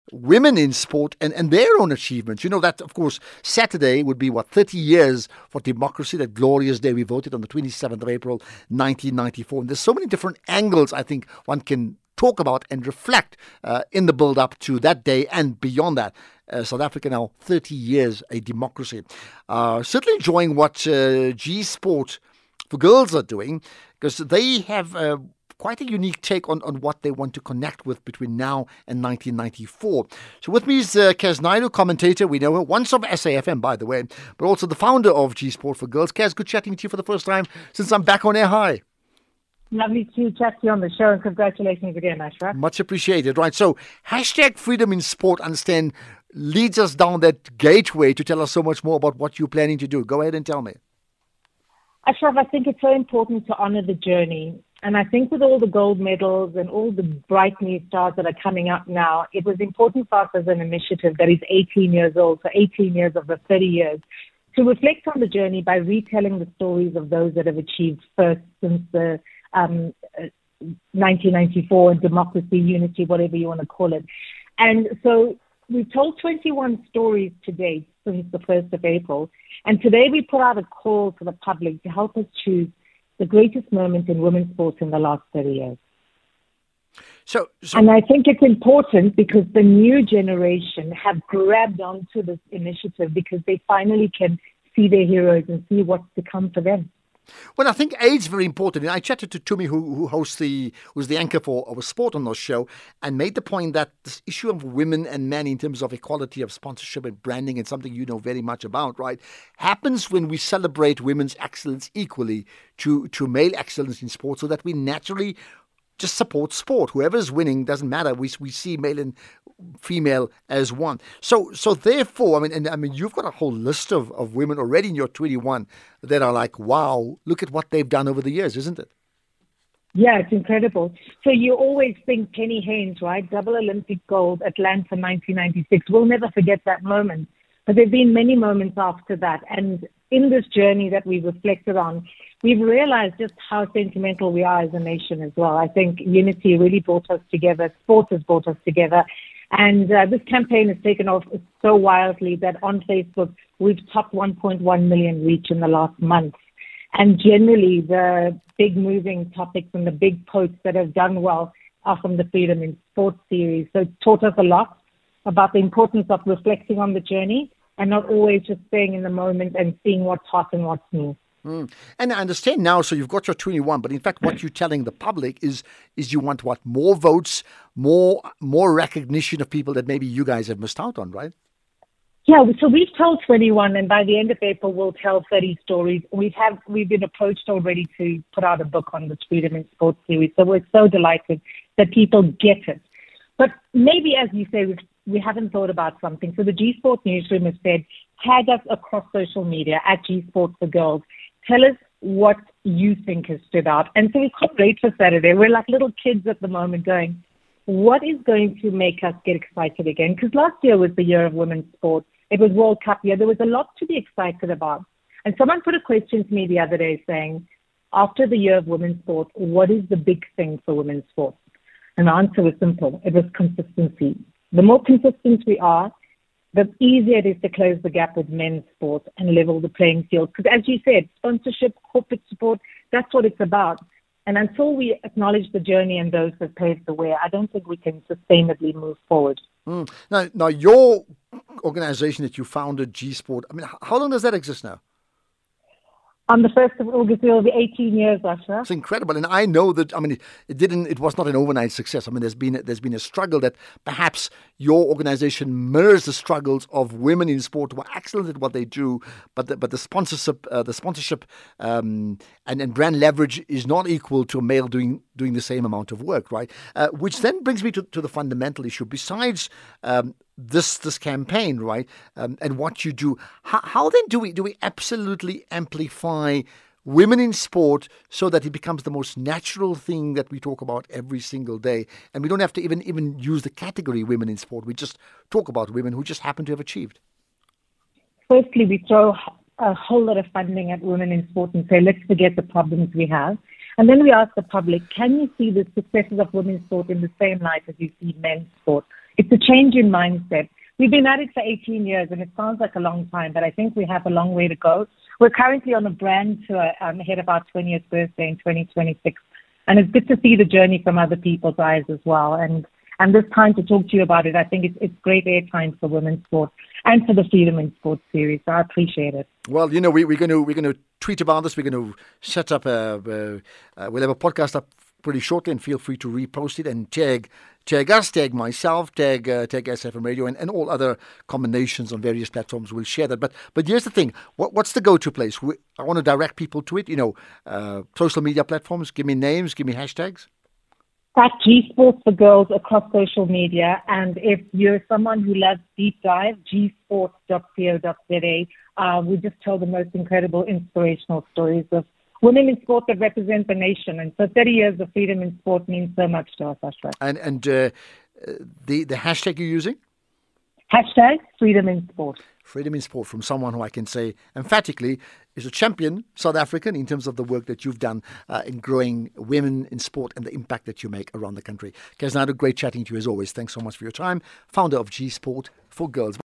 women in sport and their own achievements. You know that, of course, Saturday would be, 30 years for democracy, that glorious day we voted on the 27th of April, 1994. And there's so many different angles I think one can talk about and reflect in the build-up to that day and beyond that. South Africa now 30 years a democracy. Certainly enjoying what G Sport for girls are doing, because they have quite a unique take on what they want to connect with between now and 1994. So with me is Kaz Naidu, commentator. We know her once of SAFM, by the way, but also the founder of G Sport for Girls. Kaz, good chatting to you for the first time since I'm back on air. Hi. Lovely to chat to you on the show, and congratulations again, Ashraf. Much appreciated. Right, so hashtag freedom in sport, understand, leads us down that gateway to tell us so much more about what you're planning to do. Go ahead and tell me. Ashraf, I think it's so important to honor the journey. And I think with all the gold medals and all the bright new stars that are coming up now, it was important for us as an initiative that is 18 years old, so 18 years of the 30 years, to reflect on the journey by retelling the stories of those that have achieved first since the 1994, democracy, unity, whatever you want to call it. And so we've told 21 stories to date since the 1st of April. And today we put out a call to the public to help us choose the greatest moment in women's sports in the last 30 years. And I think it's important because the new generation have grabbed onto this initiative because they finally can see their heroes and see what's to come for them. Well, I think age is very important. I chatted to Tumi, who's the anchor for our sport on our show, and made the point that this issue of women and men in terms of equality of sponsorship and branding, and something you know very much about, right, happens when we celebrate women's excellence equally to male excellence in sport, so that we naturally just support sport. Whoever's winning doesn't matter. We see male and female as one. So therefore, I mean, you've got a whole list of women already in your 21 that are like, wow, look at what they've done over the years, isn't it? Yeah, it's incredible. So you always think Penny Haynes, right? Double Olympic gold, Atlanta 1996. We'll never forget that moment. But there have been many moments after that. And in this journey that we've reflected on, we've realized just how sentimental we are as a nation as well. I think unity really brought us together. Sport has brought us together. And this campaign has taken off so wildly that on Facebook, we've topped 1.1 million reach in the last month. And generally, the big moving topics and the big posts that have done well are from the Freedom in Sport series. So it taught us a lot about the importance of reflecting on the journey and not always just staying in the moment and seeing what's hot and what's new. And I understand now, so you've got your 21, but in fact what you're telling the public is you want what? More votes, more recognition of people that maybe you guys have missed out on, right? Yeah, so we've told 21, and by the end of April we'll tell 30 stories. We've been approached already to put out a book on the Freedom in Sports series, so we're so delighted that people get it. But maybe, as you say, we haven't thought about something. So the G Sport newsroom has said, tag us across social media at G Sport for Girls. Tell us what you think has stood out. And so we can't wait for Saturday. We're like little kids at the moment going, what is going to make us get excited again? Because last year was the year of women's sport. It was World Cup year. There was a lot to be excited about. And someone put a question to me the other day saying, after the year of women's sport, what is the big thing for women's sport? And the answer was simple. It was consistency. The more consistent we are, the easier it is to close the gap with men's sport and level the playing field. Because as you said, sponsorship, corporate support, that's what it's about. And until we acknowledge the journey and those that paved the way, I don't think we can sustainably move forward. Now, your organization that you founded, G Sport, I mean, how long does that exist now? On the 1st of August, it will be 18 years, Asha. It's incredible. And I know that, I mean, it was not an overnight success. I mean, there's been a struggle that perhaps your organization mirrors the struggles of women in sport who are excellent at what they do, but the sponsorship and brand leverage is not equal to a male doing the same amount of work, right? Which then brings me to the fundamental issue. Besides this campaign, right, and what you do, how then do we absolutely amplify women in sport so that it becomes the most natural thing that we talk about every single day, and we don't have to even use the category women in sport. We just talk about women who just happen to have achieved. Firstly, we throw a whole lot of funding at women in sport and say, let's forget the problems we have. And then we ask the public, can you see the successes of women's sport in the same light as you see men's sport? It's a change in mindset. We've been at it for 18 years, and it sounds like a long time, but I think we have a long way to go. We're currently on a brand tour ahead of our 20th birthday in 2026, and it's good to see the journey from other people's eyes as well. And this time to talk to you about it, I think it's great airtime for women's sport and for the Freedom in Sport series. So I appreciate it. Well, you know, we're going to tweet about this. We're going to set up we'll have a podcast up pretty shortly, and feel free to repost it and tag us, tag myself, tag SFM Radio, and all other combinations on various platforms. We'll share that. But here's the thing: what's the go-to place? I want to direct people to it. You know, social media platforms. Give me names. Give me hashtags. At G Sports for Girls across social media, and if you're someone who loves deep dive, gsports.co.za. We just tell the most incredible, inspirational stories of women in sport that represent the nation. And so 30 years of freedom in sport means so much to us, Ashraf. And the hashtag you're using? Hashtag Freedom in Sport. Freedom in Sport, from someone who I can say emphatically is a champion South African in terms of the work that you've done in growing women in sport and the impact that you make around the country. Keznado, great chatting to you as always. Thanks so much for your time. Founder of G Sport for Girls.